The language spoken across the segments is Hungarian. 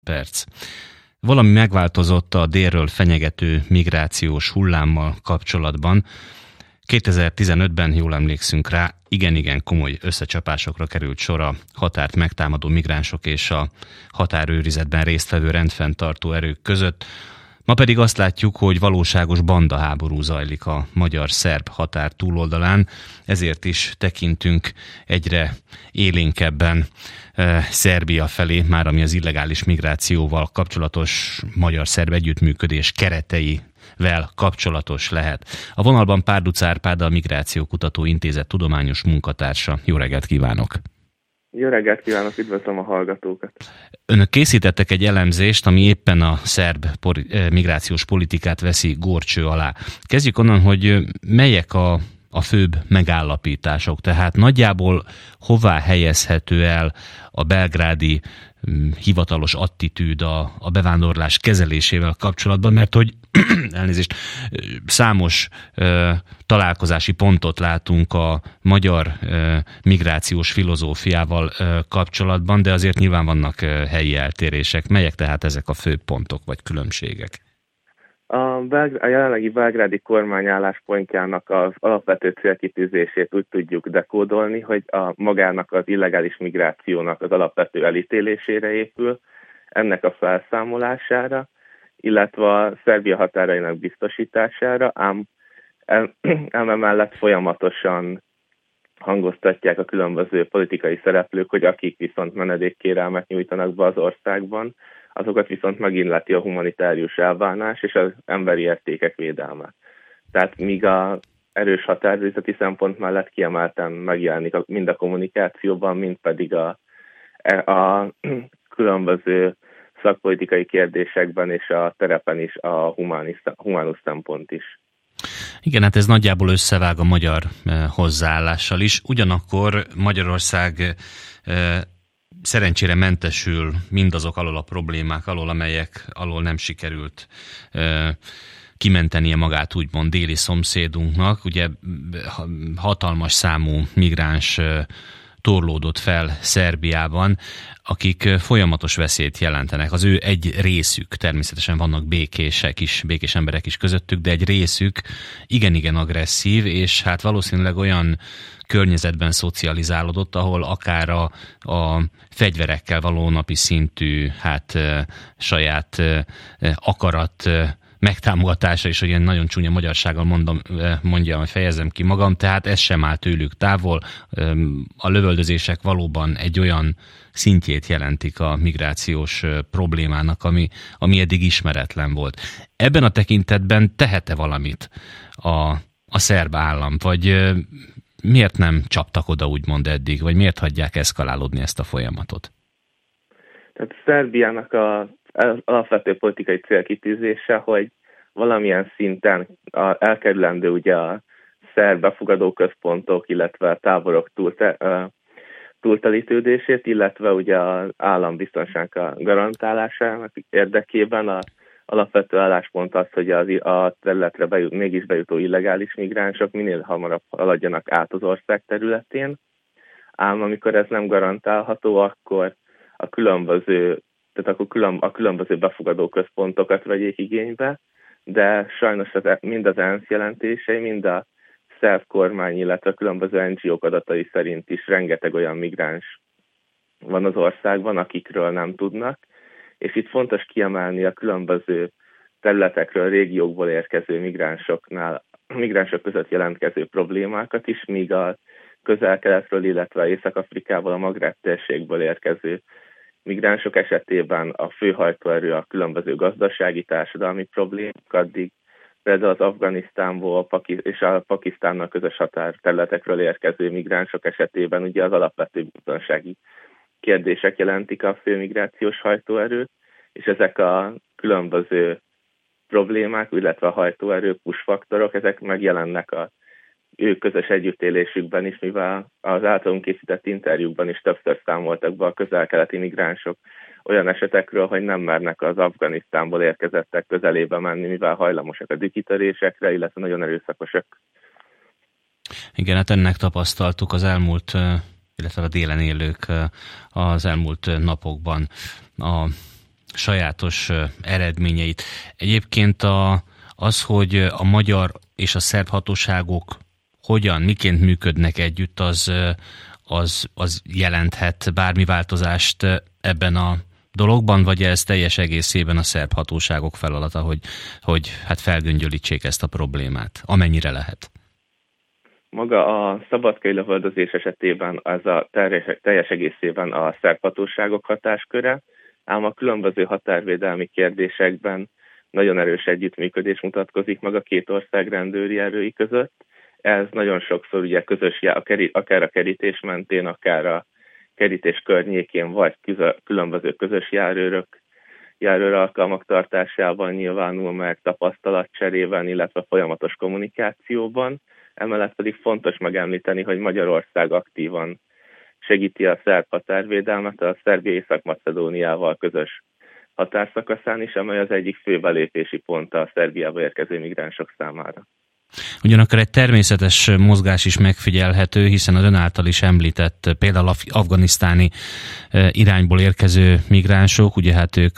perc. Valami megváltozott a délről fenyegető migrációs hullámmal kapcsolatban. 2015-ben, jól emlékszünk rá, igen komoly összecsapásokra került sor a határt megtámadó migránsok és a határőrizetben résztvevő rendfenntartó erők között. Ma pedig azt látjuk, hogy valóságos bandaháború zajlik a magyar-szerb határ túloldalán, ezért is tekintünk egyre élénkebben Szerbia felé, már ami az illegális migrációval kapcsolatos magyar-szerb együttműködés kereteivel kapcsolatos lehet. A vonalban Párduc Árpád, a Migrációkutató Intézet tudományos munkatársa. Jó reggelt kívánok! Jó reggelt kívánok, üdvözlöm a hallgatókat! Önök készítettek egy elemzést, ami éppen a szerb migrációs politikát veszi górcső alá. Kezdjük onnan, hogy melyek a főbb megállapítások, tehát nagyjából hová helyezhető el a belgrádi hivatalos attitűd a bevándorlás kezelésével kapcsolatban, mert hogy elnézést, számos találkozási pontot látunk a magyar migrációs filozófiával kapcsolatban, de azért nyilván vannak helyi eltérések. Melyek tehát ezek a fő pontok vagy különbségek? A jelenlegi belgrádi kormány álláspontjának az alapvető célkitűzését úgy tudjuk dekódolni, hogy magának az illegális migrációnak az alapvető elítélésére épül, ennek a felszámolására, illetve a Szerbia határainak biztosítására, ám emellett folyamatosan hangoztatják a különböző politikai szereplők, hogy akik viszont menedékkérelmet nyújtanak be az országban, azokat viszont megilleti a humanitárius elbánás és az emberi értékek védelme. Tehát míg az erős határőrizeti szempont mellett kiemelten megjelenik mind a kommunikációban, mind pedig a különböző szakpolitikai kérdésekben és a terepen is a humánus szempont is. Igen, hát ez nagyjából összevág a magyar hozzáállással is. Ugyanakkor Magyarország szerencsére mentesül mindazok alól a problémák alól, amelyek alól nem sikerült kimentenie magát úgymond déli szomszédunknak. Ugye hatalmas számú migráns torlódott fel Szerbiában, akik folyamatos veszélyt jelentenek. Az ő egy részük, természetesen vannak békés emberek is közöttük, de egy részük igen agresszív, és hát valószínűleg olyan környezetben szocializálódott, ahol akár a fegyverekkel való napi szintű saját akarat megtámogatása is, hogy ilyen nagyon csúnya magyarsággal mondjam, fejezem ki magam, tehát ez sem áll tőlük távol. A lövöldözések valóban egy olyan szintjét jelentik a migrációs problémának, ami eddig ismeretlen volt. Ebben a tekintetben tehet-e valamit a szerb állam, vagy miért nem csaptak oda úgymond eddig, vagy miért hagyják eszkalálódni ezt a folyamatot? Tehát Szerbiának az alapvető politikai célkitűzése, hogy valamilyen szinten elkerülendő ugye a szerb befogadó központok, illetve a táborok túltelítődését, illetve ugye az állambiztonság garantálásának érdekében az alapvető álláspont az, hogy a területre mégis bejutó illegális migránsok minél hamarabb haladjanak át az ország területén, ám amikor ez nem garantálható, akkor a különböző befogadó központokat vegyék igénybe, de sajnos mind az ENSZ jelentései, mind a szerb kormány, illetve a különböző NGO-k adatai szerint is rengeteg olyan migráns van az országban, akikről nem tudnak, és itt fontos kiemelni a különböző területekről, régiókból érkező migránsok között jelentkező problémákat is, míg a Közel-Keletről, illetve Észak-Afrikából, a Magreb térségből érkező migránsok esetében a fő hajtóerő a különböző gazdasági, társadalmi problémák, addig például az Afganisztánból és a Pakisztánnal közös határterületekről érkező migránsok esetében ugye az alapvető biztonsági kérdések jelentik a fő migrációs hajtóerőt, és ezek a különböző problémák, illetve a hajtóerő push-faktorok, ezek megjelennek a ő közös együttélésükben is, mivel az általunk készített interjúkban is többször számoltak be a közel-keleti migránsok olyan esetekről, hogy nem mernek az Afganisztánból érkezettek közelébe menni, mivel hajlamosak a dühkitörésekre, illetve nagyon erőszakosak. Igen, hát ennek tapasztaltuk az elmúlt, illetve a délen élők az elmúlt napokban sajátos eredményeit. Egyébként az, hogy a magyar és a szerb hatóságok hogyan, miként működnek együtt, az jelenthet bármi változást ebben a dologban, vagy ez teljes egészében a szerb hatóságok feladata, hogy hát felgöngyölítsék ezt a problémát, amennyire lehet? Maga a szabadkai lövöldözés esetében az a teljes egészében a szerb hatóságok hatásköre, ám a különböző határvédelmi kérdésekben nagyon erős együttműködés mutatkozik meg a két ország rendőri erői között. Ez nagyon sokszor ugye közös, akár a kerítés mentén, akár a kerítés környékén, vagy különböző közös járőr alkalmak tartásában nyilvánul meg, tapasztalatcserében, illetve folyamatos kommunikációban. Emellett pedig fontos megemlíteni, hogy Magyarország aktívan segíti a szerb határvédelmet a Szerbia Észak-Macedóniával közös határszakaszán is, amely az egyik fő belépési pont a Szerbiába érkező migránsok számára. Ugyanakkor egy természetes mozgás is megfigyelhető, hiszen az ön által is említett például afganisztáni irányból érkező migránsok, ugye hát ők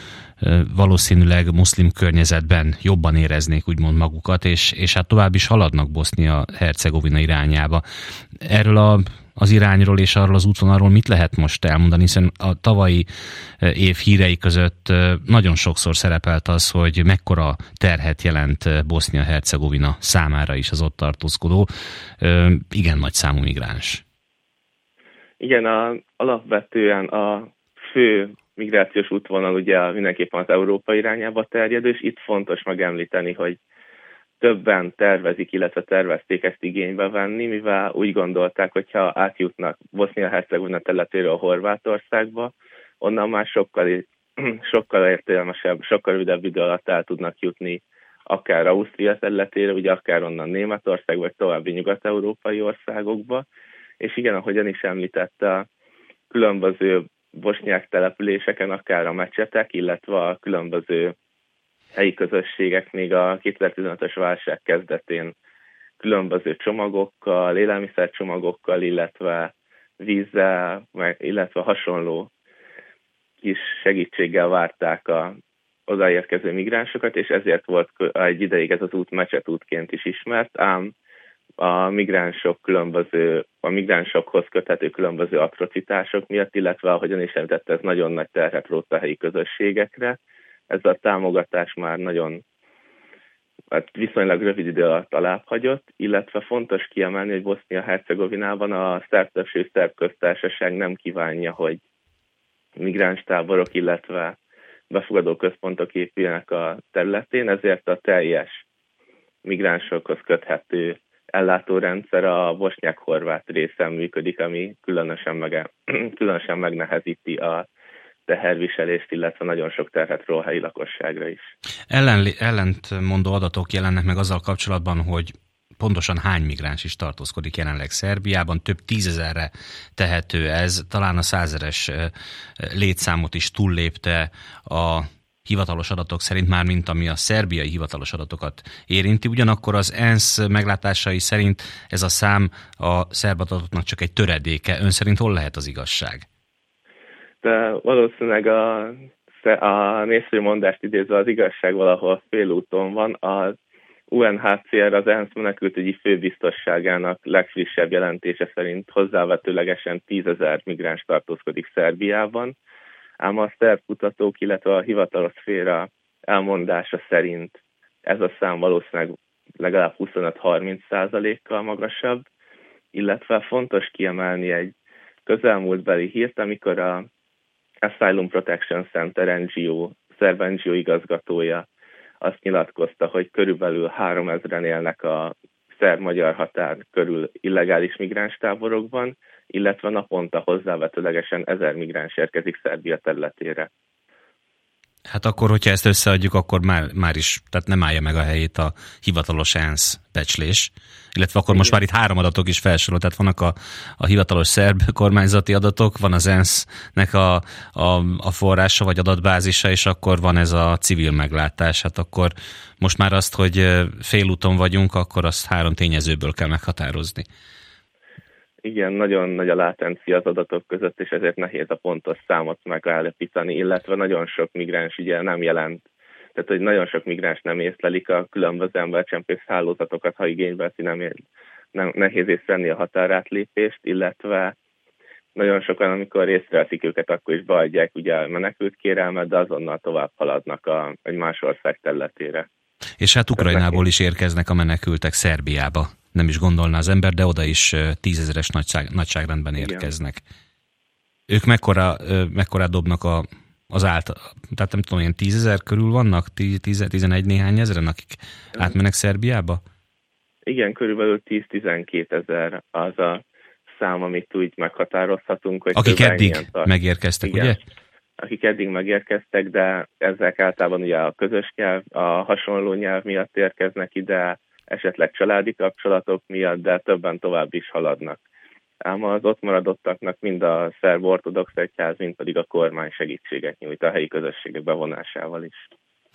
valószínűleg muszlim környezetben jobban éreznék úgymond magukat, és hát tovább is haladnak Bosznia-Hercegovina irányába. Erről az irányról és arról az útvonalról mit lehet most elmondani, hiszen a tavalyi év hírei között nagyon sokszor szerepelt az, hogy mekkora terhet jelent Bosznia-Hercegovina számára is az ott tartózkodó igen nagy számú migráns. Igen, alapvetően a fő migrációs útvonal ugye mindenképpen az Európa irányába terjed, és itt fontos megemlíteni, hogy többen tervezik, illetve tervezték ezt igénybe venni, mivel úgy gondolták, hogyha átjutnak Bosznia-Hercegovina területéről a Horvátországba, onnan már sokkal értelmesebb, sokkal rövidebb idő alatt el tudnak jutni akár Ausztria területére, ugye akár onnan Németország, vagy további nyugat-európai országokba. És igen, ahogyan is említette, a különböző bosnyák településeken akár a mecsetek, illetve a különböző helyi közösségek még a 2015-ös válság kezdetén különböző csomagokkal, élelmiszercsomagokkal, illetve vízzel, illetve hasonló kis segítséggel várták a odaérkező migránsokat, és ezért volt egy ideig ez az út mecsetútként is ismert, ám a migránsokhoz köthető különböző atrocitások miatt, illetve ahogyan is említette, ez nagyon nagy terhet rótt a helyi közösségekre. Ez a támogatás már viszonylag rövid idő alatt alábbhagyott, illetve fontos kiemelni, hogy Bosznia-Hercegovinában a szerb többségű szerb köztársaság nem kívánja, hogy migránstáborok, illetve befogadó központok épüljenek a területén, ezért a teljes migránsokhoz köthető ellátórendszer a bosnyák-horvát részen működik, ami különösen megnehezíti a teherviselést, illetve nagyon sok terhet ró a helyi lakosságra is. Ellentmondó adatok jelennek meg azzal kapcsolatban, hogy pontosan hány migráns is tartózkodik jelenleg Szerbiában, több tízezerre tehető ez, talán a 100 000-es létszámot is túllépte a hivatalos adatok szerint, már mint ami a szerbiai hivatalos adatokat érinti. Ugyanakkor az ENSZ meglátásai szerint ez a szám a szerb adatoknak csak egy töredéke. Ön szerint hol lehet az igazság? De valószínűleg a népszerű mondást idézve az igazság valahol félúton van. Az UNHCR, az ENSZ menekültügyi főbiztosságának legfrissebb jelentése szerint hozzávetőlegesen 10 000 migráns tartózkodik Szerbiában, ám a szerb kutatók, illetve a hivatalos szféra elmondása szerint ez a szám valószínűleg legalább 25-30%-kal magasabb, illetve fontos kiemelni egy közelmúltbeli hírt, amikor a Asylum Protection Center NGO, szerb NGO igazgatója azt nyilatkozta, hogy körülbelül 3000-en élnek a szerb-magyar határ körül illegális migránstáborokban, illetve naponta hozzávetőlegesen 1000 migráns érkezik Szerbia területére. Hát akkor, hogyha ezt összeadjuk, akkor már is, tehát nem állja meg a helyét a hivatalos ENSZ becslés, illetve akkor most már itt 3 adatok is felsorolt, tehát vannak a hivatalos szerb kormányzati adatok, van az ENSZ-nek a forrása vagy adatbázisa, és akkor van ez a civil meglátás. Hát akkor most már azt, hogy félúton vagyunk, akkor azt 3 tényezőből kell meghatározni. Igen, nagyon nagy a látencia az adatok között, és ezért nehéz a pontos számot megállapítani, illetve nagyon sok migráns ugye nem jelent. Tehát, hogy nagyon sok migráns nem észlelik a különböző embercsempész hálózatokat, ha igénybe veszi, nem nehéz észrevenni a határátlépést, illetve nagyon sokan, amikor észreveszik őket, akkor is beadják ugye a menekült kérelmet, de azonnal tovább haladnak egy más ország területére. És hát Ukrajnából is érkeznek a menekültek Szerbiába. Nem is gondolná az ember, de oda is 10 000-es nagyságrendben érkeznek. Igen. Ők mekkora dobnak az tehát nem tudom, ilyen 10 000 körül vannak? 11 néhány ezeren, akik átmennek Szerbiába? Igen, körülbelül 10-12 000 az a szám, amit úgy meghatározhatunk. Hogy akik eddig megérkeztek, igen, ugye? Akik eddig megérkeztek, de ezek általában ugye a közös nyelv, a hasonló nyelv miatt érkeznek ide, esetleg családi kapcsolatok miatt, de többen tovább is haladnak. Ám az ott maradottaknak mind a szerb ortodox egyház, mind pedig a kormány segítséget nyújt a helyi közösségek bevonásával is.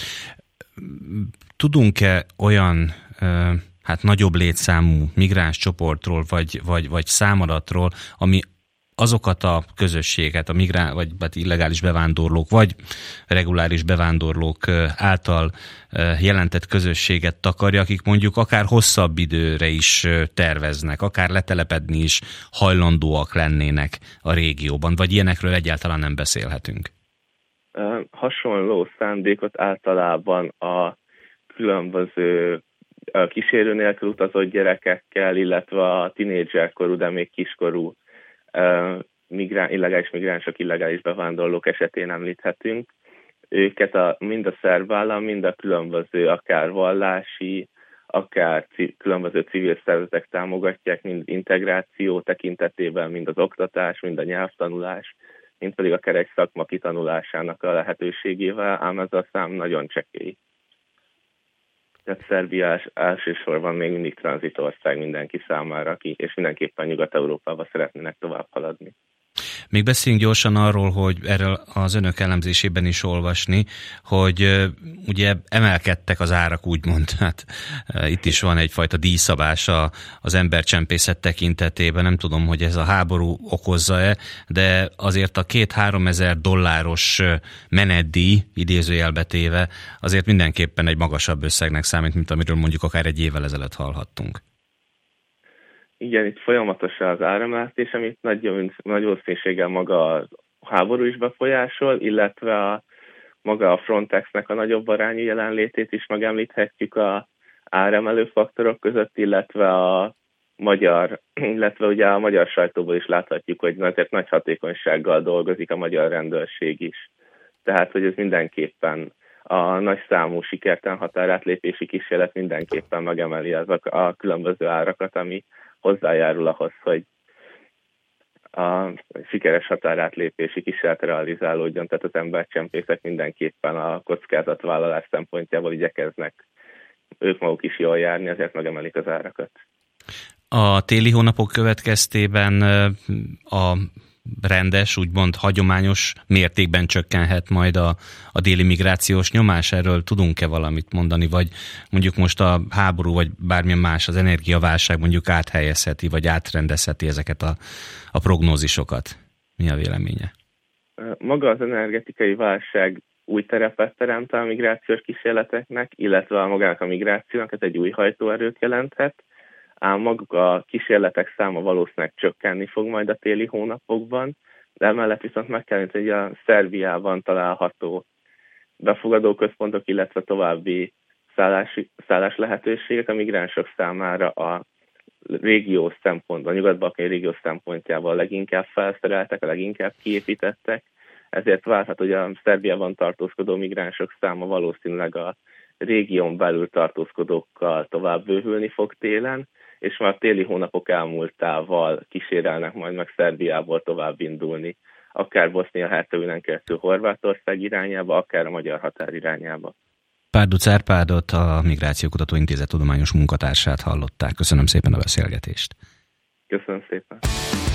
Tudunk-e olyan nagyobb létszámú migráns csoportról, vagy számadatról, ami azokat a közösséget, vagy illegális bevándorlók, vagy reguláris bevándorlók által jelentett közösséget takarja, akik mondjuk akár hosszabb időre is terveznek, akár letelepedni is hajlandóak lennének a régióban, vagy ilyenekről egyáltalán nem beszélhetünk? Hasonló szándékot általában a különböző kísérő nélkül utazott gyerekekkel, illetve a tinédzserkorú, de még kiskorú illegális migránsok, illegális bevándorlók esetén említhetünk. Őket mind a szerb állam, mind a különböző akár vallási, akár különböző civil szervezetek támogatják, mind integráció tekintetében, mind az oktatás, mind a nyelvtanulás, mind pedig akár egy szakma kitanulásának a lehetőségével, ám ez a szám nagyon csekély. Tehát Szerbia elsősorban még mindig tranzitország mindenki számára, és mindenképpen Nyugat-Európába szeretnének tovább haladni. Még beszéljünk gyorsan arról, hogy erről az önök elemzésében is olvasni, hogy ugye emelkedtek az árak, úgymond, hát itt is van egyfajta díjszabás az embercsempészet tekintetében, nem tudom, hogy ez a háború okozza-e, de azért a $2,000-3,000 menetdíj, idézőjelbe téve, azért mindenképpen egy magasabb összegnek számít, mint amiről mondjuk akár egy évvel ezelőtt hallhattunk. Igen, itt folyamatos az áremelés, amit nagy valószínűséggel maga a háború is befolyásol, illetve maga a Frontexnek a nagyobb arányú jelenlétét is megemlíthetjük a áremelő faktorok között, illetve ugye a magyar sajtóból is láthatjuk, hogy azért nagy hatékonysággal dolgozik a magyar rendőrség is. Tehát, hogy ez mindenképpen a nagy számú sikertelen határátlépési kísérlet mindenképpen megemeli a különböző árakat, ami hozzájárul ahhoz, hogy a sikeres határátlépési kísérlet realizálódjon, tehát az embercsempészek mindenképpen a kockázatvállalás szempontjából igyekeznek ők maguk is jól járni, azért megemelik az árakat. A téli hónapok következtében a rendes, úgymond hagyományos mértékben csökkenhet majd a déli migrációs nyomás? Erről tudunk-e valamit mondani, vagy mondjuk most a háború, vagy bármilyen más, az energiaválság mondjuk áthelyezheti, vagy átrendezheti ezeket a prognózisokat? Mi a véleménye? Maga az energetikai válság új terepet teremt a migrációs kísérleteknek, illetve magának a migrációnak, ez egy új hajtóerőt jelenthet, ám maguk a kísérletek száma valószínűleg csökkenni fog majd a téli hónapokban, de emellett viszont meg kell említeni, hogy a Szerbiában található befogadóközpontok, illetve további szállás lehetőségek a migránsok számára a régió szempontból, a nyugat-balkáni régió szempontjából leginkább felszereltek, a leginkább kiépítettek, ezért várható, hogy a Szerbiában tartózkodó migránsok száma valószínűleg a régión belül tartózkodókkal tovább bővülni fog télen, és már téli hónapok elmúltával kísérelnek majd meg Szerbiából tovább indulni, akár Bosznia-Hercegovinán keresztül Horvátország irányába, akár a magyar határ irányába. Párduc Árpádot, a Migrációkutató Intézet tudományos munkatársát hallották. Köszönöm szépen a beszélgetést. Köszönöm szépen.